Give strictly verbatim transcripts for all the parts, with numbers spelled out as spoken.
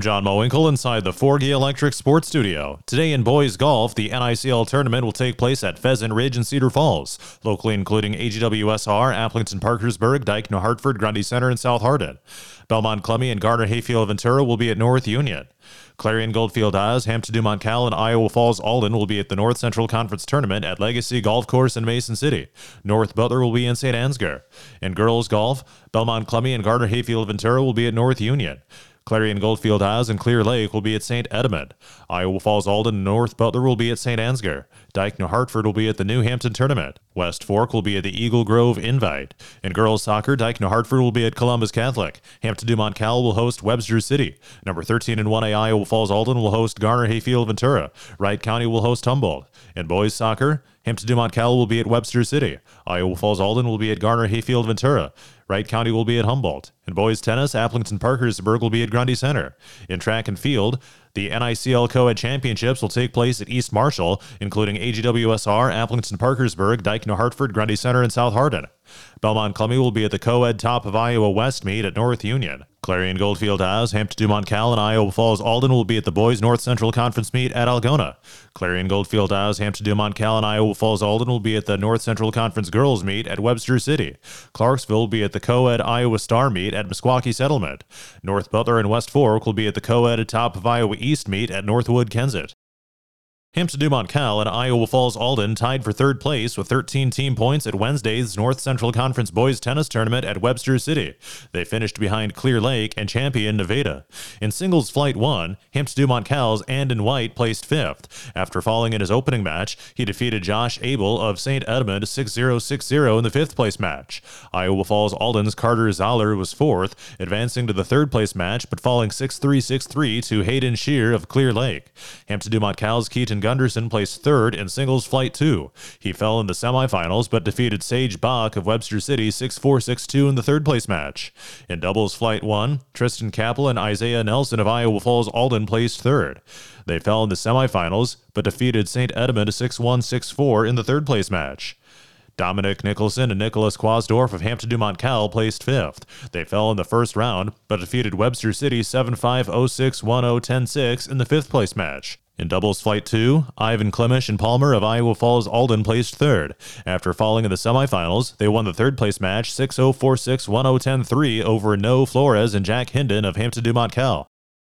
John Mowinkle inside the Forgy Electric Sports Studio. Today in boys golf, the N I C L tournament will take place at Pheasant Ridge and Cedar Falls, locally including A G W S R, Appleton Parkersburg, Dike, New Hartford, Grundy Center, and South Hardin. Belmont Clemmy and Garner Hayfield Ventura will be at North Union. Clarion Goldfield Oz, Hampton Dumont Cal, and Iowa Falls Alden will be at the North Central Conference Tournament at Legacy Golf Course in Mason City. North Butler will be in Saint Ansgar. In girls golf, Belmont Clemmy and Garner Hayfield Ventura will be at North Union. Clarion Goldfield Oz and Clear Lake will be at Saint Edmund. Iowa Falls Alden and North Butler will be at Saint Ansgar. Dike, New Hartford will be at the New Hampton Tournament. West Fork will be at the Eagle Grove Invite. In girls soccer, Dike, New Hartford will be at Columbus Catholic. Hampton Dumont Cal will host Webster City. Number thirteen and one A Iowa Falls Alden will host Garner Hayfield Ventura. Wright County will host Humboldt. In boys soccer, Hampton Dumont Cal will be at Webster City. Iowa Falls Alden will be at Garner Hayfield Ventura. Wright County will be at Humboldt. In boys tennis, Appleton Parkersburg will be at Grundy Center. In track and field, the N I C L Co-Ed Championships will take place at East Marshall, including A G W S R, Appleton Parkersburg, Dike, New Hartford, Grundy Center, and South Hardin. Belmont Clemmy will be at the Co-Ed Top of Iowa West meet at North Union. Clarion Goldfield Oz, Hampton Dumont Cal, and Iowa Falls Alden will be at the Boys North Central Conference meet at Algona. Clarion Goldfield Oz, Hampton Dumont Cal, and Iowa Falls Alden will be at the North Central Conference Girls meet at Webster City. Clarksville will be at the Co-Ed Iowa Star meet at Meskwaki Settlement. North Butler and West Fork will be at the Co-Ed Top of Iowa East meet at Northwood Kensett. Hampton Dumont Cal and Iowa Falls Alden tied for third place with thirteen team points at Wednesday's North Central Conference Boys Tennis Tournament at Webster City. They finished behind Clear Lake and champion Nevada. In singles flight one, Hampton Dumont Cal's Andon White placed fifth. After falling in his opening match, he defeated Josh Abel of Saint Edmund six zero six zero in the fifth place match. Iowa Falls Alden's Carter Zoller was fourth, advancing to the third place match but falling six three six three to Hayden Shear of Clear Lake. Hampton Dumont Cal's Keaton Gunderson placed third in singles flight two. He fell in the semifinals but defeated Sage Bach of Webster City six four six two in the third place match. In doubles flight one, Tristan Capel and Isaiah Nelson of Iowa Falls Alden placed third. They fell in the semifinals but defeated Saint Edmund six one six four in the third place match. Dominic Nicholson and Nicholas Quasdorf of Hampton Dumont Cal placed fifth. They fell in the first round but defeated Webster City seven five oh six one oh one oh six in the fifth place match. In doubles flight two, Ivan Klimish and Palmer of Iowa Falls Alden placed third. After falling in the semifinals, they won the third place match six oh four six one oh one oh three over No Flores and Jack Hinden of Hampton Dumont Cal.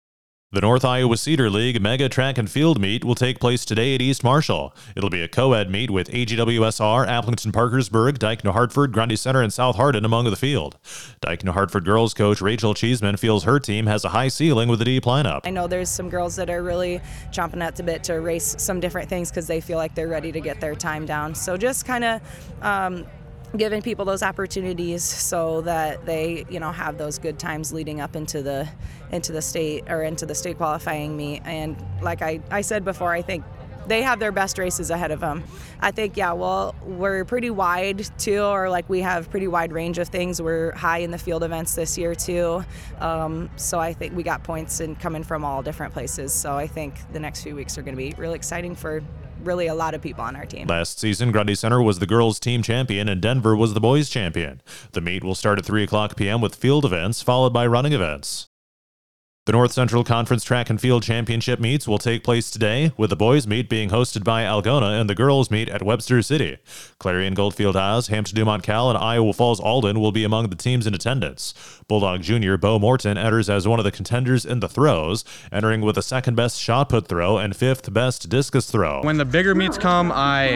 The North Iowa Cedar League Mega Track and Field meet will take place today at East Marshall. It'll be a co-ed meet with A G W S R, Appleton Parkersburg, Dike, New Hartford, Grundy Center, and South Hardin among the field. Dike, New Hartford girls coach Rachel Cheeseman feels her team has a high ceiling with the deep lineup. I know there's some girls that are really chomping at the bit to race some different things because they feel like they're ready to get their time down. So just kind of um, giving people those opportunities so that they, you know, have those good times leading up into the into the state or into the state qualifying meet. And like I, I said before, I think they have their best races ahead of them. I think, yeah, well, we're pretty wide too, or like we have pretty wide range of things. We're high in the field events this year too. Um, so I think we got points and coming from all different places. So I think the next few weeks are going to be really exciting for really a lot of people on our team. Last season, Grundy Center was the girls' team champion and Denver was the boys' champion. The meet will start at three o'clock p m with field events followed by running events. The North Central Conference Track and Field Championship meets will take place today, with the boys' meet being hosted by Algona and the girls' meet at Webster City. Clarion Goldfield Oz, Hampton Dumont Cal, and Iowa Falls Alden will be among the teams in attendance. Bulldog Junior Bo Morton enters as one of the contenders in the throws, entering with the second best shot put throw and fifth best discus throw. When the bigger meets come, I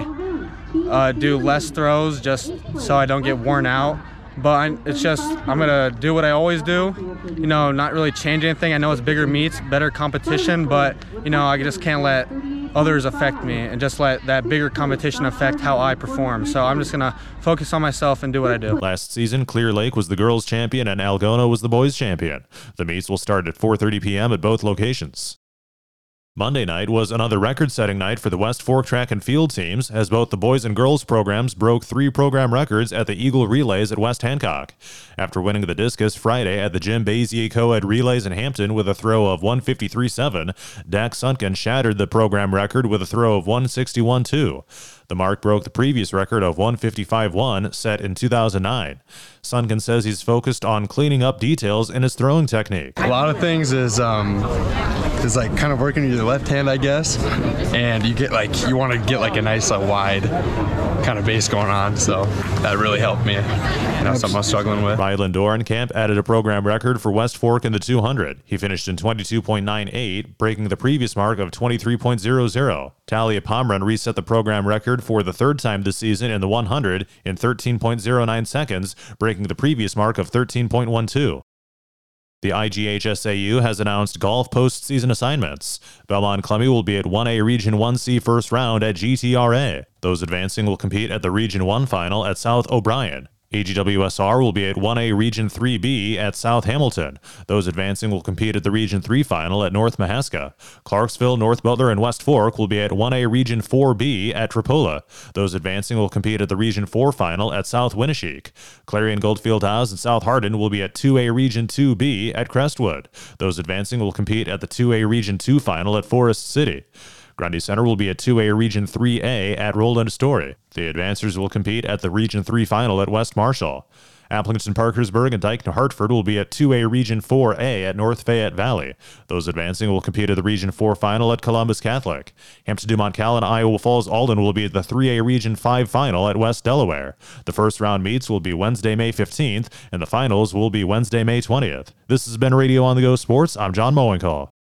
uh, do less throws just so I don't get worn out. But I, it's just, I'm going to do what I always do, you know, not really change anything. I know it's bigger meets, better competition, but, you know, I just can't let others affect me and just let that bigger competition affect how I perform. So I'm just going to focus on myself and do what I do. Last season, Clear Lake was the girls' champion and Algona was the boys' champion. The meets will start at four thirty p m at both locations. Monday night was another record-setting night for the West Fork track and field teams, as both the boys and girls programs broke three program records at the Eagle Relays at West Hancock. After winning the discus Friday at the Jim Bazier Co-Ed Relays in Hampton with a throw of one fifty-three point seven, Dak Sunken shattered the program record with a throw of one sixty-one point two. The mark broke the previous record of one fifty-five one set in two thousand nine. Sunken says he's focused on cleaning up details in his throwing technique. A lot of things is um, is like kind of working with your left hand, I guess, and you get like you want to get like a nice uh, wide kind of base going on, so that really helped me. You know, something I was struggling with. Ryland Dorenkamp added a program record for West Fork in the two hundred. He finished in twenty-two point nine eight, breaking the previous mark of twenty-three point zero zero. Talia Pomeran reset the program record for the third time this season in the one hundred in thirteen point zero nine seconds, breaking the previous mark of thirteen point one two. The I G H S A U has announced golf postseason assignments. Belmont Clemmy will be at one A Region one C first round at G T R A. Those advancing will compete at the Region one final at South O'Brien. A G W S R will be at one A Region three B at South Hamilton. Those advancing will compete at the Region three final at North Mahaska. Clarksville, North Butler, and West Fork will be at one A Region four B at Tripola. Those advancing will compete at the Region four final at South Winneshiek. Clarion Goldfield House and South Hardin will be at two A Region two B at Crestwood. Those advancing will compete at the two A Region two final at Forest City. Grundy Center will be at two A Region three A at Roland Story. The advancers will compete at the Region three final at West Marshall. Appleton Parkersburg and Dyke New Hartford will be at two A Region four A at North Fayette Valley. Those advancing will compete at the Region four final at Columbus Catholic. Hampton Dumont Cal and Iowa Falls Alden will be at the three A Region five final at West Delaware. The first round meets will be Wednesday, May fifteenth, and the finals will be Wednesday, May twentieth. This has been Radio on the Go Sports. I'm John Moenkall.